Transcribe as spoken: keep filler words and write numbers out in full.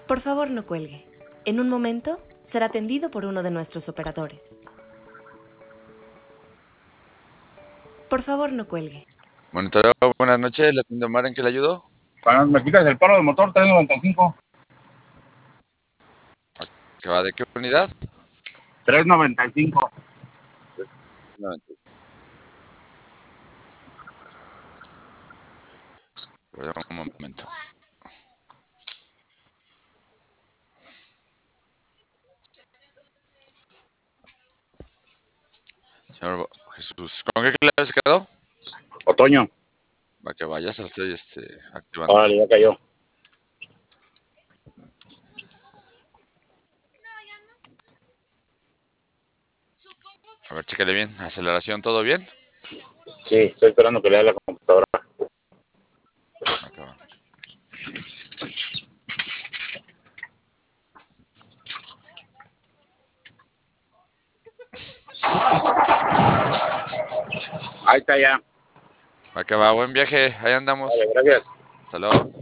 Por favor, no cuelgue. En un momento será atendido por uno de nuestros operadores. Por favor, no cuelgue. Monitoreo, buenas noches. ¿Le atiendo Omar, en qué le ayudo? Cuando me quitas el paro del motor, tres noventa y cinco. ¿Qué va? ¿De qué unidad? tres noventa y cinco. Perdón, un momento. Señor Jesús, ¿con qué clave se quedó? Otoño. Va que vaya, se lo estoy este, activando. Vale, ya cayó. A ver, chéquele bien. ¿Aceleración, todo bien? Sí, estoy esperando que lea la computadora. Acá va. Ahí está ya. Va que va, buen viaje. Ahí andamos. Vale, gracias. Hasta luego.